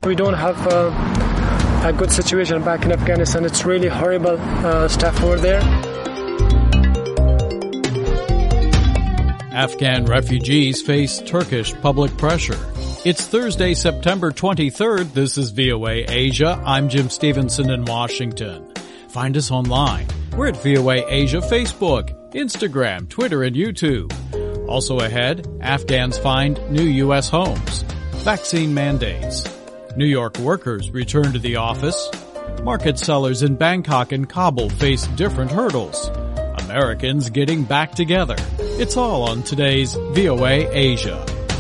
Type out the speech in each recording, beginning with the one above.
We don't have a good situation back in Afghanistan. It's really horrible stuff over there. Afghan refugees face Turkish public pressure. It's Thursday, September 23rd. This is VOA Asia. I'm Jim Stevenson in Washington. Find us online. We're at VOA Asia Facebook, Instagram, Twitter, and YouTube. Also ahead, Afghans find new U.S. homes. Vaccine mandates. New York workers return to the office. Market sellers in Bangkok and Kabul face different hurdles. Americans getting back together. It's all on today's VOA Asia.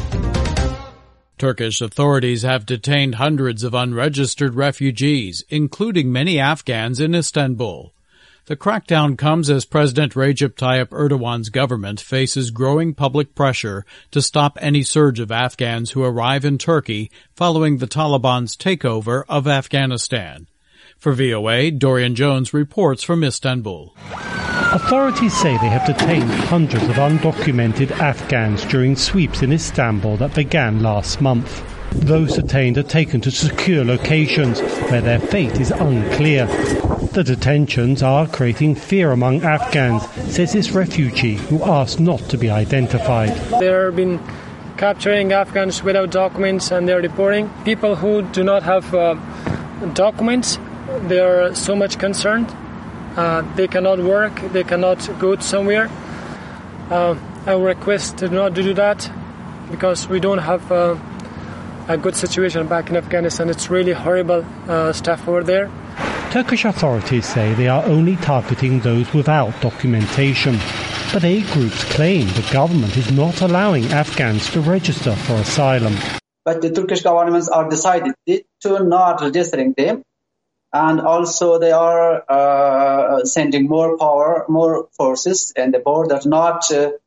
Turkish authorities have detained hundreds of unregistered refugees, including many Afghans in Istanbul. The crackdown comes as President Recep Tayyip Erdogan's government faces growing public pressure to stop any surge of Afghans who arrive in Turkey following the Taliban's takeover of Afghanistan. For VOA, Dorian Jones reports from Istanbul. Authorities say they have detained hundreds of undocumented Afghans during sweeps in Istanbul that began last month. Those detained are taken to secure locations where their fate is unclear. The detentions are creating fear among Afghans, says this refugee who asked not to be identified. They have been capturing Afghans without documents and they're deporting people who do not have documents. They are so much concerned. They cannot work, they cannot go somewhere. I request to not do that because we don't have a good situation back in Afghanistan. It's really horrible stuff over there. Turkish authorities say they are only targeting those without documentation. But aid groups claim the government is not allowing Afghans to register for asylum. But the Turkish governments are decided to not registering them. And also they are sending more power, more forces in the border, not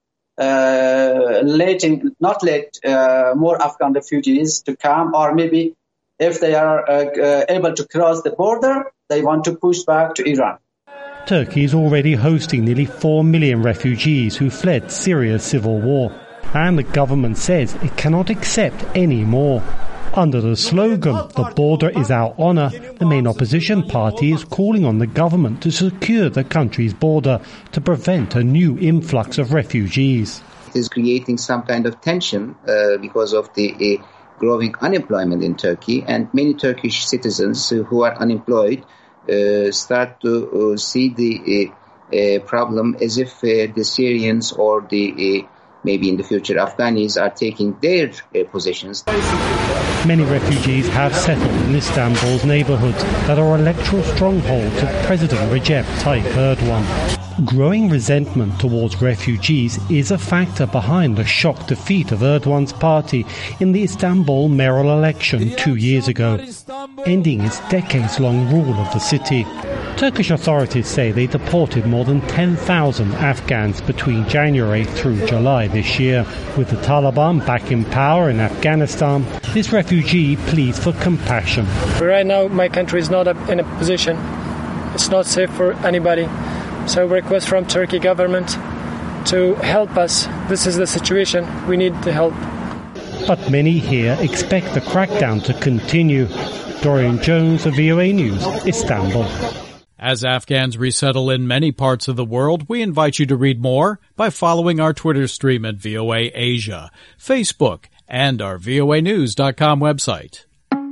let more Afghan refugees to come, or maybe if they are able to cross the border, they want to push back to Iran. Turkey is already hosting nearly 4 million refugees who fled Syria's civil war. And the government says it cannot accept any more. Under the slogan, "The border is our honour," the main opposition party is calling on the government to secure the country's border to prevent a new influx of refugees. It is creating some kind of tension because of the growing unemployment in Turkey, and many Turkish citizens who are unemployed start to see the problem as if the Syrians or the maybe in the future Afghans are taking their positions. Many refugees have settled in Istanbul's neighbourhoods that are electoral strongholds of President Recep Tayyip Erdogan. Growing resentment towards refugees is a factor behind the shock defeat of Erdogan's party in the Istanbul mayoral election 2 years ago, ending its decades-long rule of the city. Turkish authorities say they deported more than 10,000 Afghans between January through July this year. With the Taliban back in power in Afghanistan, this refugee pleads for compassion. Right now, my country is not in a position. It's not safe for anybody. So I request from Turkey government to help us. This is the situation. We need the help. But many here expect the crackdown to continue. Dorian Jones of VOA News, Istanbul. As Afghans resettle in many parts of the world, we invite you to read more by following our Twitter stream at VOA Asia, Facebook, and our voanews.com website.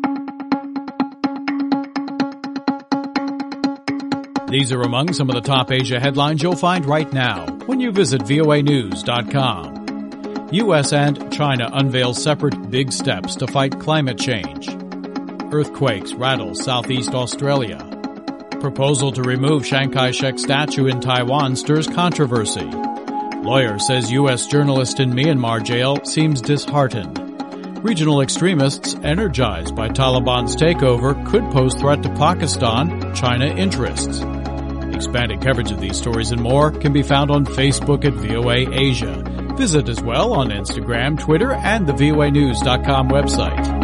These are among some of the top Asia headlines you'll find right now when you visit voanews.com. U.S. and China unveil separate big steps to fight climate change. Earthquakes rattle Southeast Australia. Proposal to remove Chiang Kai-shek statue in Taiwan stirs controversy. Lawyer says U.S. journalist in Myanmar jail seems disheartened. Regional extremists energized by Taliban's takeover could pose threat to Pakistan, China interests. Expanded coverage of these stories and more can be found on Facebook at VOA Asia. Visit as well on Instagram, Twitter, and the voanews.com website.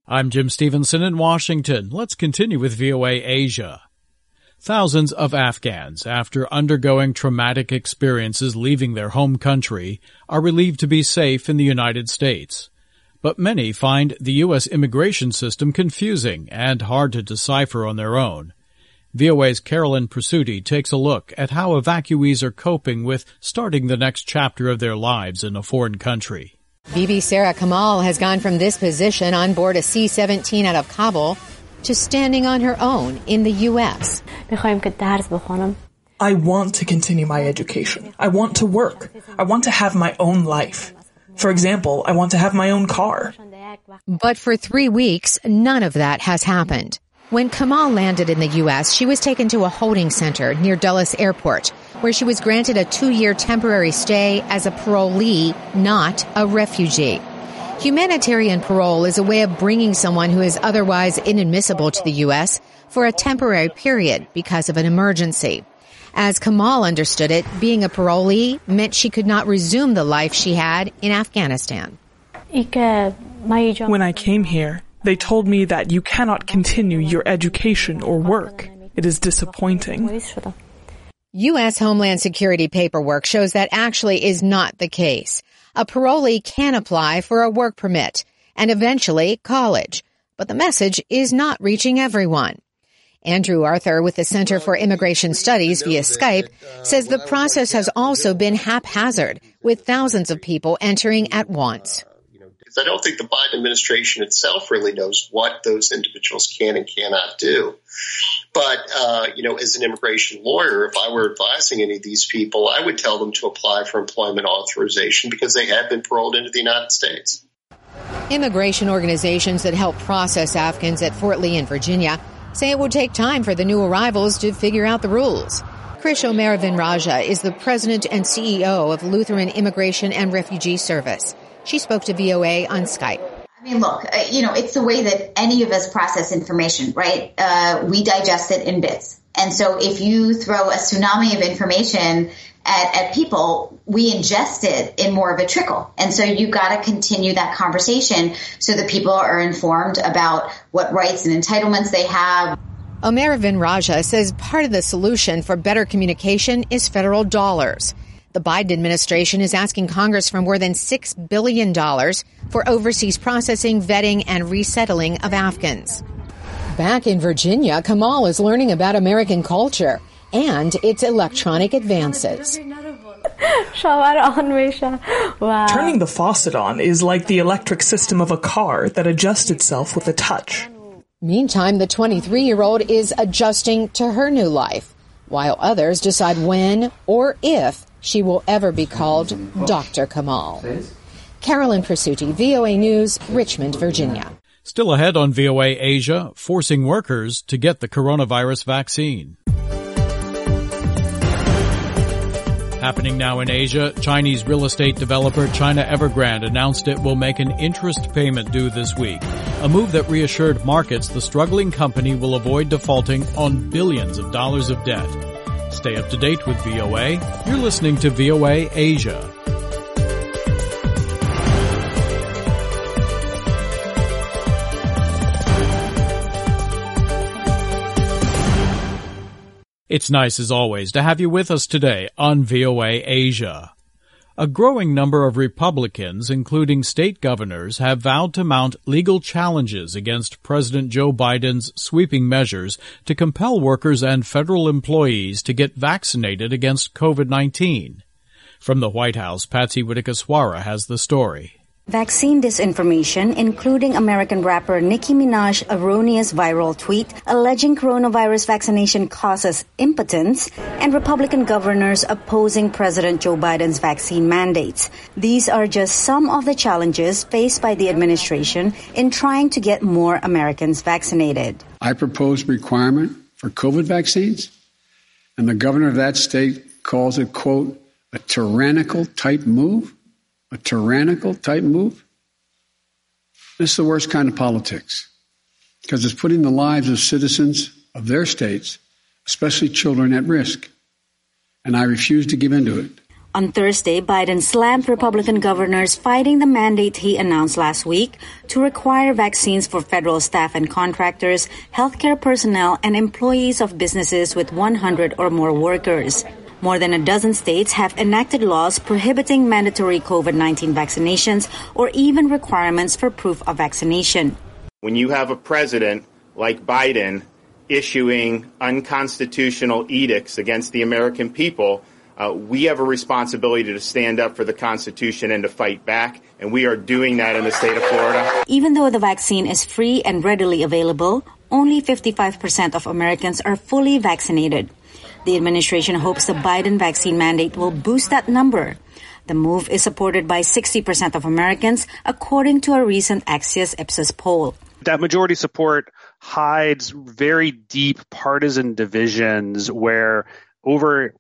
I'm Jim Stevenson in Washington. Let's continue with VOA Asia. Thousands of Afghans, after undergoing traumatic experiences leaving their home country, are relieved to be safe in the United States. But many find the U.S. immigration system confusing and hard to decipher on their own. VOA's Carolyn Presutti takes a look at how evacuees are coping with starting the next chapter of their lives in a foreign country. Bibi Sarah Kamal has gone from this position on board a C-17 out of Kabul to standing on her own in the U.S. I want to continue my education. I want to work. I want to have my own life. For example, I want to have my own car. But for 3 weeks, none of that has happened. When Kamal landed in the U.S., she was taken to a holding center near Dulles Airport, where she was granted a 2-year temporary stay as a parolee, not a refugee. Humanitarian parole is a way of bringing someone who is otherwise inadmissible to the U.S. for a temporary period because of an emergency. As Kamal understood it, being a parolee meant she could not resume the life she had in Afghanistan. When I came here, they told me that you cannot continue your education or work. It is disappointing. U.S. Homeland Security paperwork shows that actually is not the case. A parolee can apply for a work permit and eventually college, but the message is not reaching everyone. Andrew Arthur with the Center for Immigration Studies via Skype says the process has also been haphazard, with thousands of people entering at once. I don't think the Biden administration itself really knows what those individuals can and cannot do. But, as an immigration lawyer, if I were advising any of these people, I would tell them to apply for employment authorization because they have been paroled into the United States. Immigration organizations that help process Afghans at Fort Lee in Virginia say it will take time for the new arrivals to figure out the rules. Krish Omeravan Raja is the president and CEO of Lutheran Immigration and Refugee Service. She spoke to VOA on Skype. I mean, look, it's the way that any of us process information, right? We digest it in bits. And so if you throw a tsunami of information at people, we ingest it in more of a trickle. And so you've got to continue that conversation so that people are informed about what rights and entitlements they have. Omeravan Raja says part of the solution for better communication is federal dollars. The Biden administration is asking Congress for more than $6 billion for overseas processing, vetting, and resettling of Afghans. Back in Virginia, Kamal is learning about American culture and its electronic advances. Wow. Turning the faucet on is like the electric system of a car that adjusts itself with a touch. Meantime, the 23-year-old is adjusting to her new life, while others decide when or if she will ever be called Dr. Kamal. Carolyn Presutti, VOA News, Richmond, Virginia. Still ahead on VOA Asia, forcing workers to get the coronavirus vaccine. Happening now in Asia, Chinese real estate developer China Evergrande announced it will make an interest payment due this week, a move that reassured markets the struggling company will avoid defaulting on billions of dollars of debt. Stay up to date with VOA. You're listening to VOA Asia. It's nice, as always, to have you with us today on VOA Asia. A growing number of Republicans, including state governors, have vowed to mount legal challenges against President Joe Biden's sweeping measures to compel workers and federal employees to get vaccinated against COVID-19. From the White House, Patsy Widakuswara has the story. Vaccine disinformation, including American rapper Nicki Minaj's erroneous viral tweet alleging coronavirus vaccination causes impotence, and Republican governors opposing President Joe Biden's vaccine mandates. These are just some of the challenges faced by the administration in trying to get more Americans vaccinated. I proposed a requirement for COVID vaccines, and the governor of that state calls it, quote, a tyrannical type move. A tyrannical type move? This is the worst kind of politics because it's putting the lives of citizens of their states, especially children, at risk. And I refuse to give in to it. On Thursday, Biden slammed Republican governors fighting the mandate he announced last week to require vaccines for federal staff and contractors, healthcare personnel, and employees of businesses with 100 or more workers. More than a dozen states have enacted laws prohibiting mandatory COVID-19 vaccinations or even requirements for proof of vaccination. When you have a president like Biden issuing unconstitutional edicts against the American people, we have a responsibility to stand up for the Constitution and to fight back, and we are doing that in the state of Florida. Even though the vaccine is free and readily available, only 55% of Americans are fully vaccinated. The administration hopes the Biden vaccine mandate will boost that number. The move is supported by 60% of Americans, according to a recent Axios Ipsos poll. That majority support hides very deep partisan divisions where over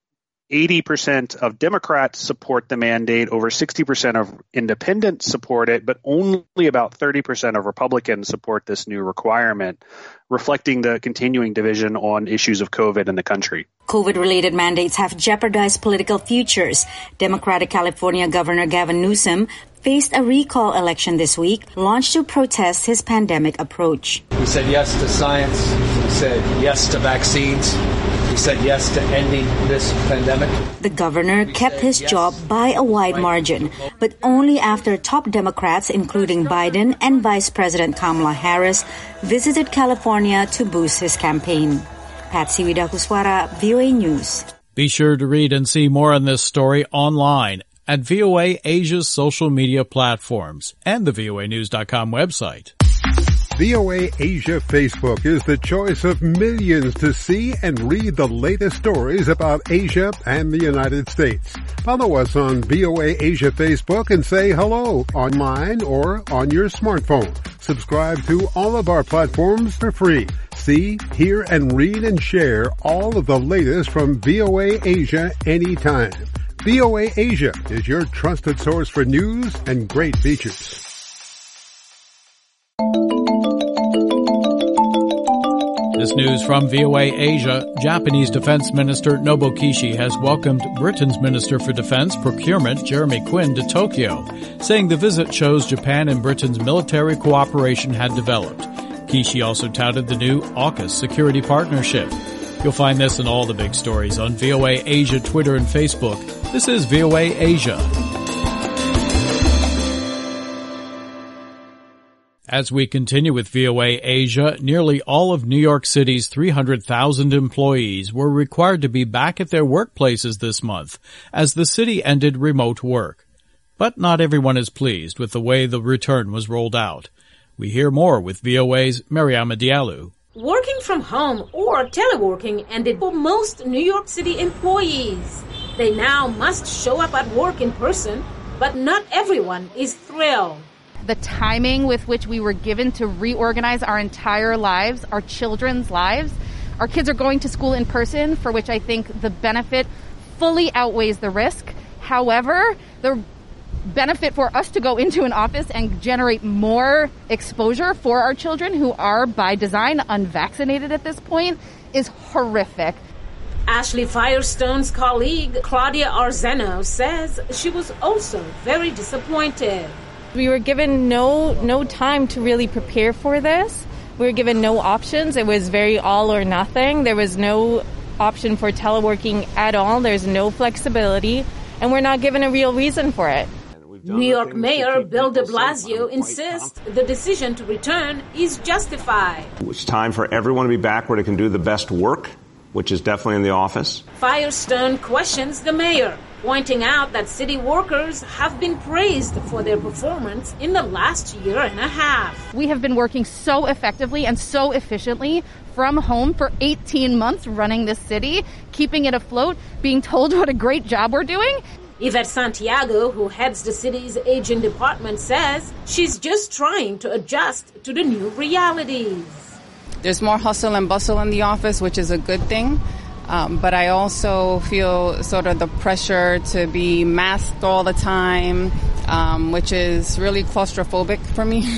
80% of Democrats support the mandate, over 60% of independents support it, but only about 30% of Republicans support this new requirement, reflecting the continuing division on issues of COVID in the country. COVID-related mandates have jeopardized political futures. Democratic California Governor Gavin Newsom faced a recall election this week, launched to protest his pandemic approach. We said yes to science. We said yes to vaccines. We said yes to ending this pandemic. The governor kept his job by a wide margin, but only after top Democrats, including Biden and Vice President Kamala Harris, visited California to boost his campaign. Patsy Widakuswara, VOA News. Be sure to read and see more on this story online at VOA Asia's social media platforms and the voanews.com website. VOA Asia Facebook is the choice of millions to see and read the latest stories about Asia and the United States. Follow us on VOA Asia Facebook and say hello online or on your smartphone. Subscribe to all of our platforms for free. See, hear, and read and share all of the latest from VOA Asia anytime. VOA Asia is your trusted source for news and great features. This news from VOA Asia. Japanese Defense Minister Nobuo Kishi has welcomed Britain's Minister for Defense Procurement Jeremy Quinn to Tokyo, saying the visit shows Japan and Britain's military cooperation had developed. Kishi also touted the new AUKUS security partnership. You'll find this and all the big stories on VOA Asia, Twitter, and Facebook. This is VOA Asia. As we continue with VOA Asia, nearly all of New York City's 300,000 employees were required to be back at their workplaces this month as the city ended remote work. But not everyone is pleased with the way the return was rolled out. We hear more with VOA's Mariama Diallo. Working from home or teleworking ended for most New York City employees. They now must show up at work in person, but not everyone is thrilled. The timing with which we were given to reorganize our entire lives, our children's lives. Our kids are going to school in person, for which I think the benefit fully outweighs the risk. However, the benefit for us to go into an office and generate more exposure for our children who are, by design, unvaccinated at this point is horrific. Ashley Firestone's colleague, Claudia Arzeno, says she was also very disappointed. We were given no time to really prepare for this. We were given no options. It was very all or nothing. There was no option for teleworking at all. There's no flexibility, and we're not given a real reason for it. New York Mayor Bill de Blasio insists the decision to return is justified. It's time for everyone to be back where they can do the best work, which is definitely in the office. Firestone questions the mayor, pointing out that city workers have been praised for their performance in the last year and a half. We have been working so effectively and so efficiently from home for 18 months running this city, keeping it afloat, being told what a great job we're doing. Yvette Santiago, who heads the city's aging department, says she's just trying to adjust to the new realities. There's more hustle and bustle in the office, which is a good thing. But I also feel sort of the pressure to be masked all the time, which is really claustrophobic for me.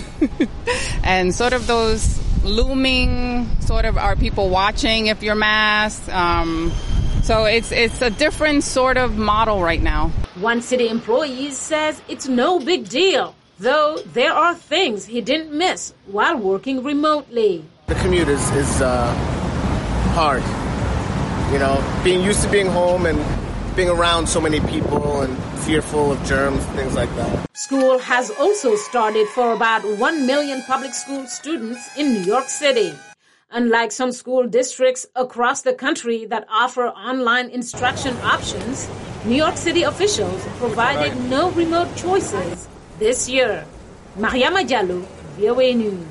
And sort of those looming, sort of, are people watching if you're masked? So it's a different sort of model right now. One city employee says it's no big deal, though there are things he didn't miss while working remotely. The commute is hard. You know, being used to being home and being around so many people and fearful of germs, things like that. School has also started for about 1 million public school students in New York City. Unlike some school districts across the country that offer online instruction options, New York City officials provided no remote choices this year. Mariama Diallo, VOA News.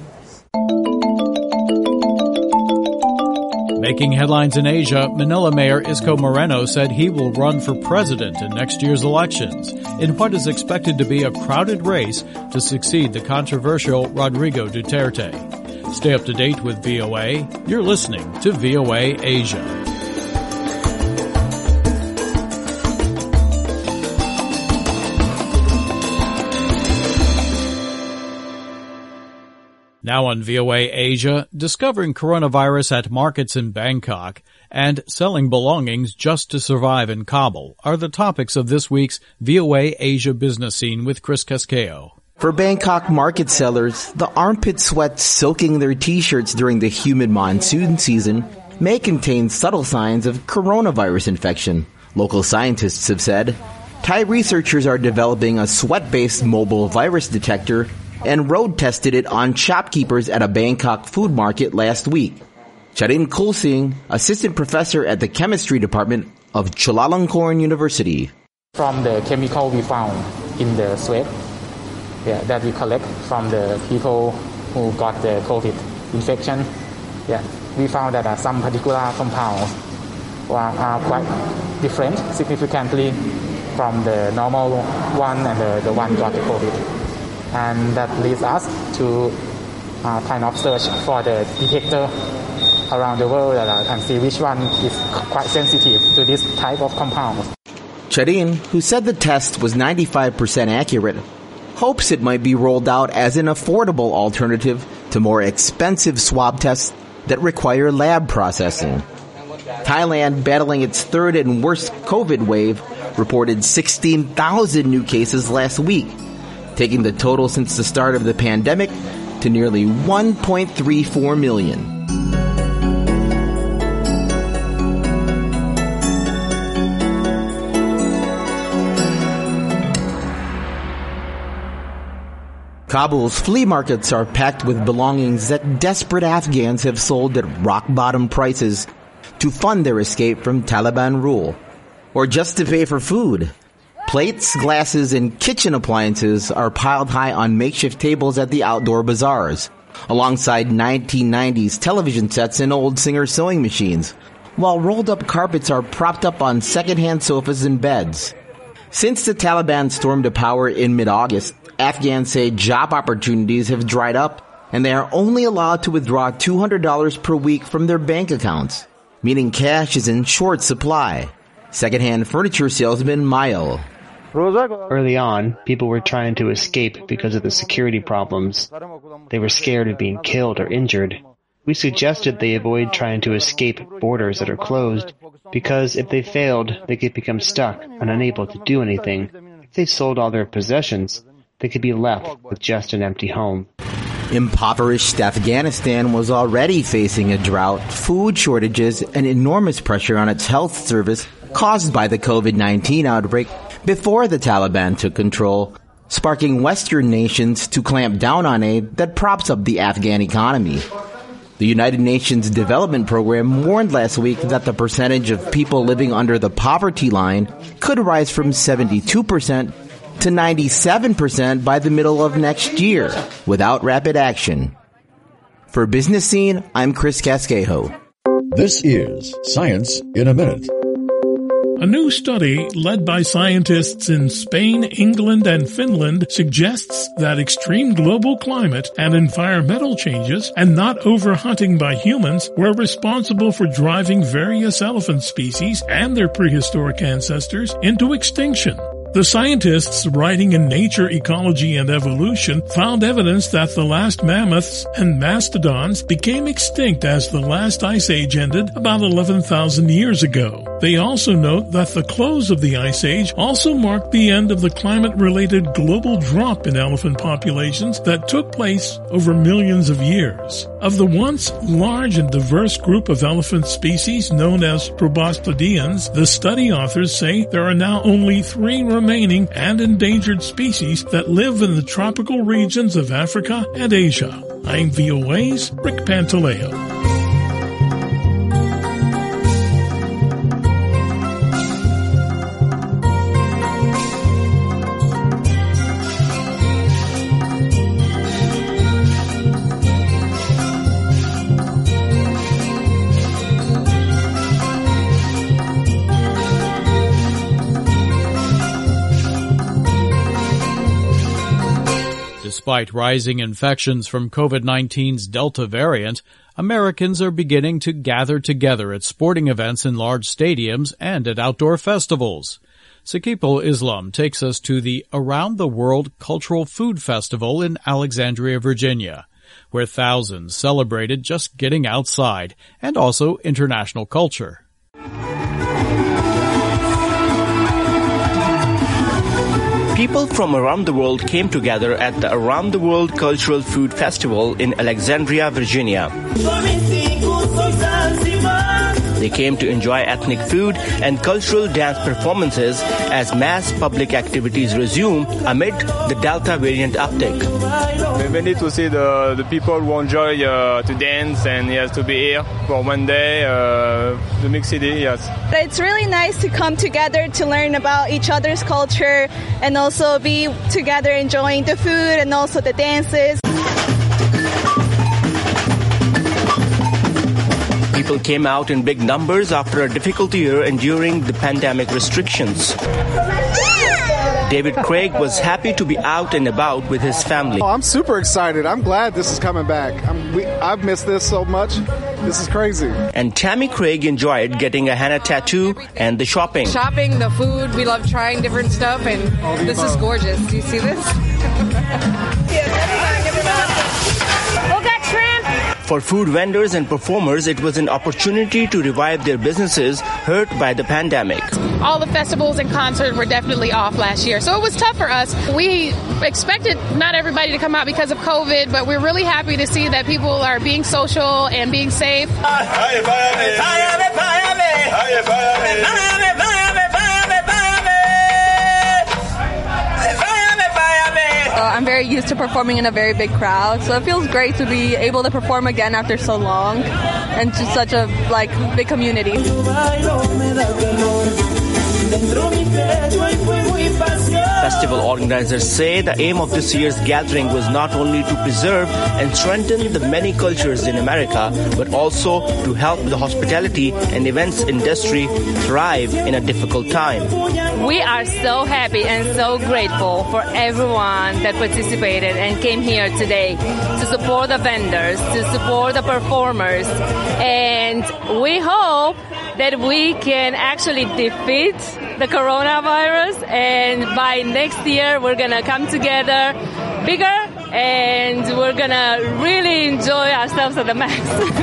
Making headlines in Asia, Manila Mayor Isko Moreno said he will run for president in next year's elections in what is expected to be a crowded race to succeed the controversial Rodrigo Duterte. Stay up to date with VOA. You're listening to VOA Asia. Now on VOA Asia, discovering coronavirus at markets in Bangkok and selling belongings just to survive in Kabul are the topics of this week's VOA Asia Business Scene with Chris Casquejo. For Bangkok market sellers, the armpit sweat soaking their t-shirts during the humid monsoon season may contain subtle signs of coronavirus infection, local scientists have said. Thai researchers are developing a sweat-based mobile virus detector and road tested it on shopkeepers at a Bangkok food market last week. Charin Kulsing, assistant professor at the chemistry department of Chulalongkorn University. From the chemical we found in the sweat that we collect from the people who got the COVID infection, we found that some particular compounds are quite different significantly from the normal one and the one got the COVID. And that leads us to kind of search for the detector around the world and see which one is quite sensitive to this type of compounds. Charin, who said the test was 95% accurate, hopes it might be rolled out as an affordable alternative to more expensive swab tests that require lab processing. Thailand, battling its third and worst COVID wave, reported 16,000 new cases last week, taking the total since the start of the pandemic to nearly 1.34 million. Kabul's flea markets are packed with belongings that desperate Afghans have sold at rock-bottom prices to fund their escape from Taliban rule, or just to pay for food. Plates, glasses, and kitchen appliances are piled high on makeshift tables at the outdoor bazaars, alongside 1990s television sets and old Singer sewing machines, while rolled-up carpets are propped up on second-hand sofas and beds. Since the Taliban stormed to power in mid-August, Afghans say job opportunities have dried up, and they are only allowed to withdraw $200 per week from their bank accounts, meaning cash is in short supply. Second-hand furniture salesman Mayo. Early on, people were trying to escape because of the security problems. They were scared of being killed or injured. We suggested they avoid trying to escape borders that are closed, because if they failed, they could become stuck and unable to do anything. If they sold all their possessions, they could be left with just an empty home. Impoverished Afghanistan was already facing a drought, food shortages, and enormous pressure on its health service caused by the COVID-19 outbreak before the Taliban took control, sparking Western nations to clamp down on aid that props up the Afghan economy. The United Nations Development Program warned last week that the percentage of people living under the poverty line could rise from 72% to 97% by the middle of next year, without rapid action. For Business Scene, I'm Chris Casquejo. This is Science in a Minute. A new study led by scientists in Spain, England, and Finland suggests that extreme global climate and environmental changes, and not overhunting by humans, were responsible for driving various elephant species and their prehistoric ancestors into extinction. The scientists writing in Nature, Ecology, and Evolution found evidence that the last mammoths and mastodons became extinct as the last ice age ended about 11,000 years ago. They also note that the close of the Ice Age also marked the end of the climate-related global drop in elephant populations that took place over millions of years. Of the once large and diverse group of elephant species known as proboscideans, the study authors say there are now only 3 remaining and endangered species that live in the tropical regions of Africa and Asia. I'm VOA's Rick Pantaleo. Despite rising infections from COVID-19's Delta variant, Americans are beginning to gather together at sporting events in large stadiums and at outdoor festivals. Sakipul Islam takes us to the Around the World Cultural Food Festival in Alexandria, Virginia, where thousands celebrated just getting outside and also international culture. People from around the world came together at the Around the World Cultural Food Festival in Alexandria, Virginia. They came to enjoy ethnic food and cultural dance performances as mass public activities resume amid the Delta variant uptick. We need to see the people who enjoy to dance and to be here for one day, the big city, yes. It's really nice to come together to learn about each other's culture and also be together enjoying the food and also the dances. People came out in big numbers after a difficult year enduring the pandemic restrictions. David Craig was happy to be out and about with his family. I'm super excited. I'm glad this is coming back. I've missed this so much. This is crazy. And Tammy Craig enjoyed getting a henna tattoo and the shopping. Shopping, the food, we love trying different stuff, and this is gorgeous. Do you see this? For food vendors and performers, it was an opportunity to revive their businesses hurt by the pandemic. All the festivals and concerts were definitely off last year, so it was tough for us. We expected not everybody to come out because of COVID, but we're really happy to see that people are being social and being safe. I'm very used to performing in a very big crowd, so it feels great to be able to perform again after so long and just such a big community. Festival organizers say the aim of this year's gathering was not only to preserve and strengthen the many cultures in America, but also to help the hospitality and events industry thrive in a difficult time. We are so happy and so grateful for everyone that participated and came here today to support the vendors, to support the performers, and we hope that we can actually defeat the coronavirus, and by next year we're gonna come together bigger and we're gonna really enjoy ourselves at the max.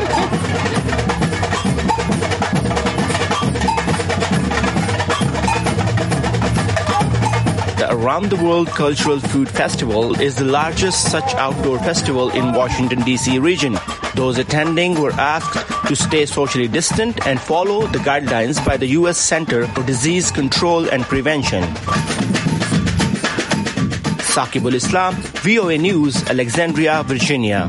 The Around the World Cultural Food Festival is the largest such outdoor festival in Washington, D.C. region. Those attending were asked to stay socially distant and follow the guidelines by the U.S. Center for Disease Control and Prevention. Sakipul Islam, VOA News, Alexandria, Virginia.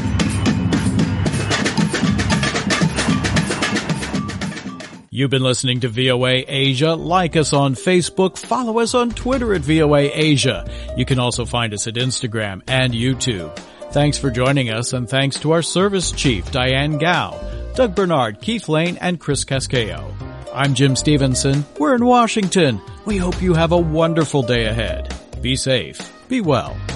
You've been listening to VOA Asia. Like us on Facebook. Follow us on Twitter at VOA Asia. You can also find us at Instagram and YouTube. Thanks for joining us, and thanks to our service chief, Diane Gao, Doug Bernard, Keith Lane, and Chris Casquejo. I'm Jim Stevenson. We're in Washington. We hope you have a wonderful day ahead. Be safe. Be well.